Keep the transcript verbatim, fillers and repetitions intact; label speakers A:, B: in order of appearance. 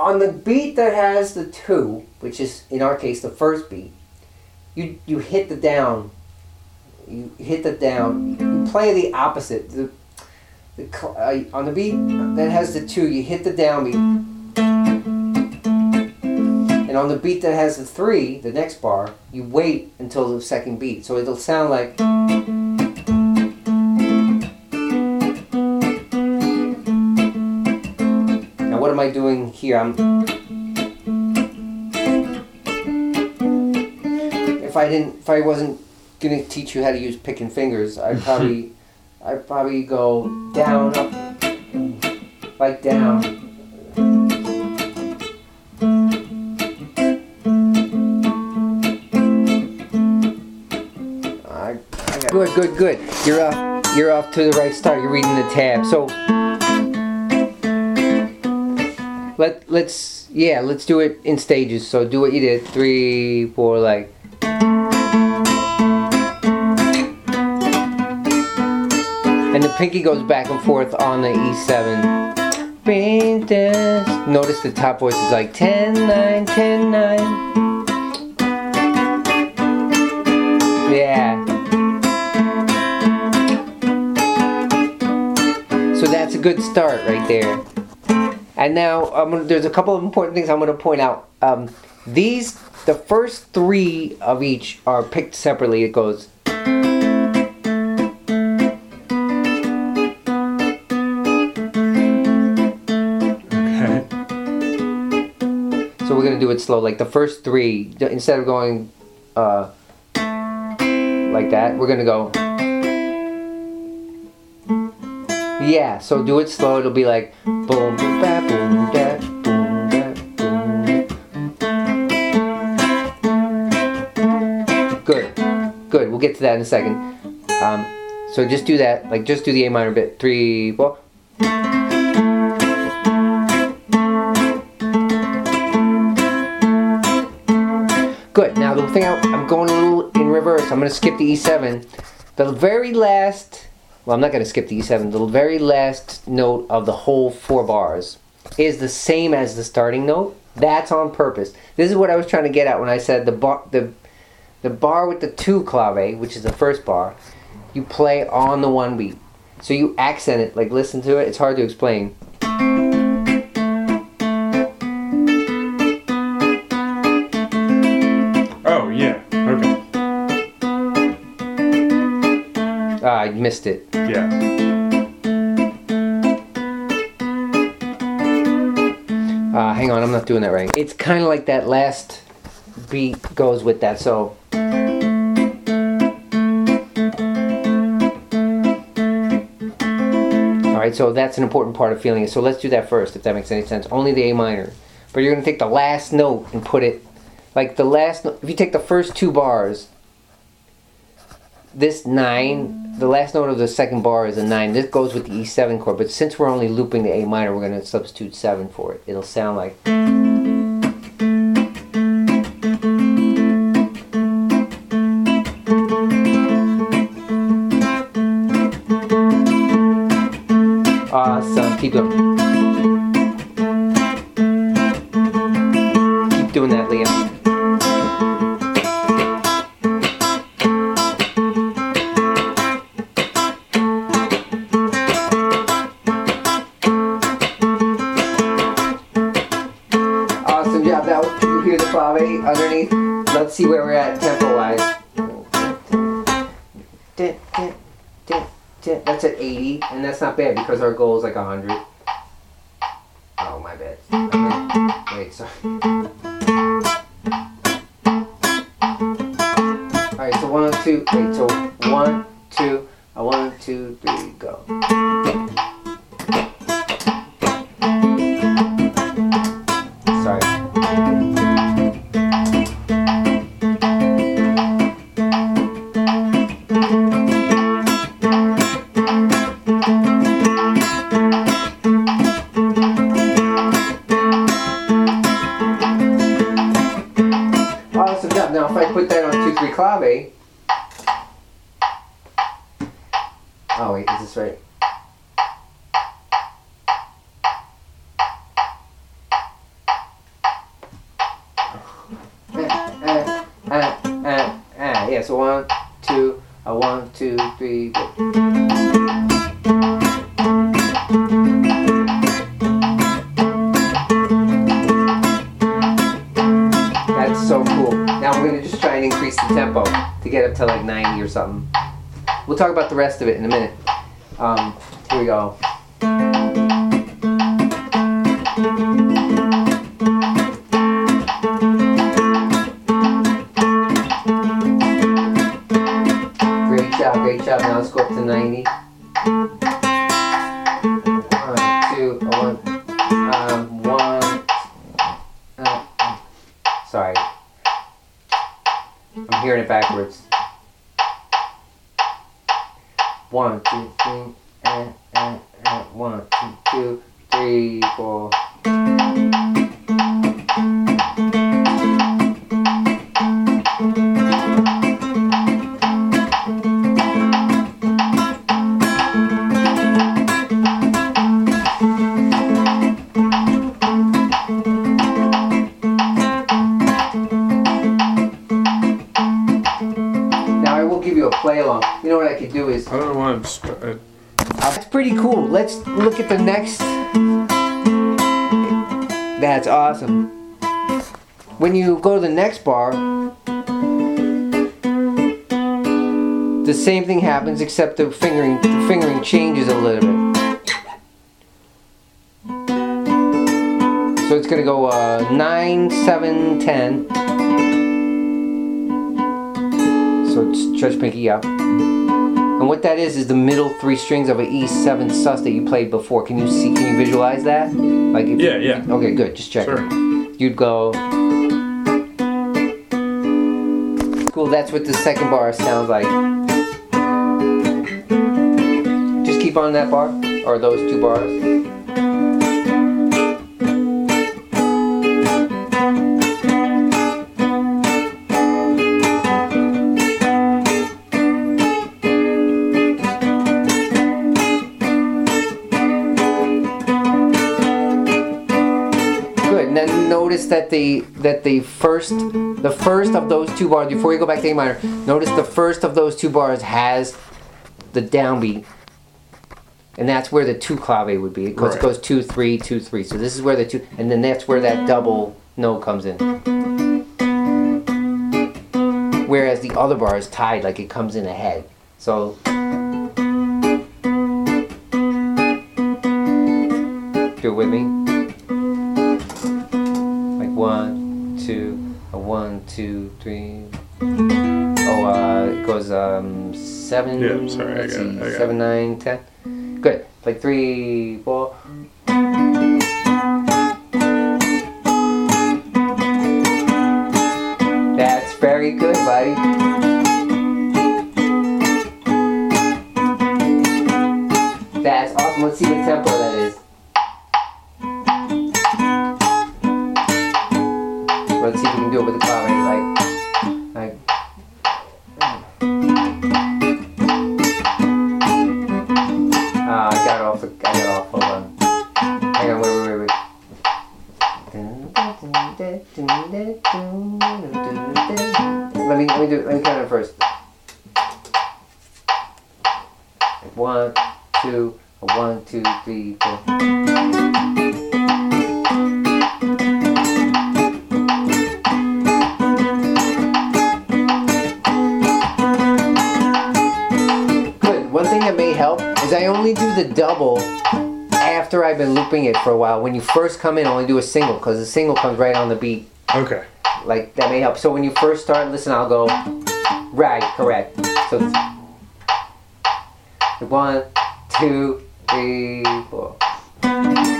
A: on the beat that has the two, which is in our case the first beat, you you hit the down. You hit the down. You play the opposite. The, the uh, on the beat that has the two, you hit the downbeat. And on the beat that has the three, the next bar, you wait until the second beat. So it'll sound like. Now what am I doing here? I'm. If I didn't, if I wasn't gonna teach you how to use picking fingers, I'd probably, I'd probably go down, up, like down. I, I got good, good, good. You're off. You're off to the right start. You're reading the tab. So let let's yeah, let's do it in stages. So do what you did. Three, four, like. And the pinky goes back and forth on the E seven. Notice the top voice is like ten, nine, ten, nine. Yeah. So that's a good start right there. And now I'm gonna, there's a couple of important things I'm going to point out. Um, these, the first three of each are picked separately. It goes. So we're going to do it slow, like the first three, instead of going uh, like that, we're going to go, yeah, so do it slow, it'll be like, boom, boom, ba, boom, da, boom, da, boom. Good, good, we'll get to that in a second. Um, so just do that, like just do the A minor bit, three, four. Good. Now the thing I, I'm going a little in reverse. I'm going to skip the E seven. The very last, well, I'm not going to skip the E seven. The very last note of the whole four bars is the same as the starting note. That's on purpose. This is what I was trying to get at when I said the bar, the the bar with the two clave, which is the first bar, you play on the one beat. So you accent it. Like listen to it. It's hard to explain. I missed it.
B: Yeah.
A: Uh, hang on, I'm not doing that right. It's kind of like that last beat goes with that, so. Alright, so that's an important part of feeling it. So let's do that first, if that makes any sense. Only the A minor. But you're going to take the last note and put it, like the last note, if you take the first two bars, this nine, the last note of the second bar is a nine. This goes with the E seven chord, but since we're only looping the A minor, we're going to substitute seven for it. It'll sound like. Awesome. Keep going. Keep doing that, Liam. Underneath, let's see where we're at tempo wise. That's at eighty, and that's not bad because our goal is like one hundred. Oh, my bad. Okay. Wait, sorry. Alright, so one, two, wait, so one, two, a one, two, three, go. Sorry. Now if I put that on two three clave. Oh wait, is this right? So one, two, a one, two, three, four. That's so cool. Now we're gonna just try and increase the tempo to get up to like ninety or something. We'll talk about the rest of it in a minute. Um, here we go. Great job, great job. Now let's go up to ninety. One, two, one, um, one. Uh, sorry. I'm hearing it backwards. One, two, three, and, and, and, one, two, two, three, four. Now I will give you a play along. You know what I could do is.
B: I don't want to.
A: That's pretty cool. Let's look at the next. That's awesome. When you go to the next bar, the same thing happens except the fingering the fingering changes a little bit. So it's gonna go uh, nine, seven, ten. So it's stretch pinky up. And what that is is the middle three strings of an E seven sus that you played before. Can you see? Can you visualize that? Like if
B: Yeah,
A: you,
B: yeah.
A: Okay, good. Just check.
B: Sure.
A: You'd go. Cool. That's what the second bar sounds like. Just keep on that bar or those two bars. And then notice that the that the first the first of those two bars, before you go back to A minor, notice the first of those two bars has the downbeat, and that's where the two clave would be. It goes,
B: Right.
A: it goes two three two three. So this is where the two, and then that's where that double note comes in. Whereas the other bar is tied, like it comes in ahead. So. Do it with me. One, two, a one, two, three. Oh, uh, it goes um seven.
B: Yeah, I'm sorry, I
A: let's
B: got it,
A: see,
B: I got
A: seven,
B: it.
A: nine, ten. Good. Like three, four. That's very good, buddy. That's awesome. Let's see what tempo that is. Let's see if we can do it with the clave, like, like. Ah, I got it off. The, I got it off. Hold on. Hang on. Wait, wait, wait, wait. Let me, let me do. Let me count it first. One, two, one, two, three, four. One thing that may help is I only do the double after I've been looping it for a while. When you first come in, only do a single because the single comes right on the beat.
B: Okay.
A: Like that may help. So when you first start, listen, I'll go right, correct. So one, two, three, four.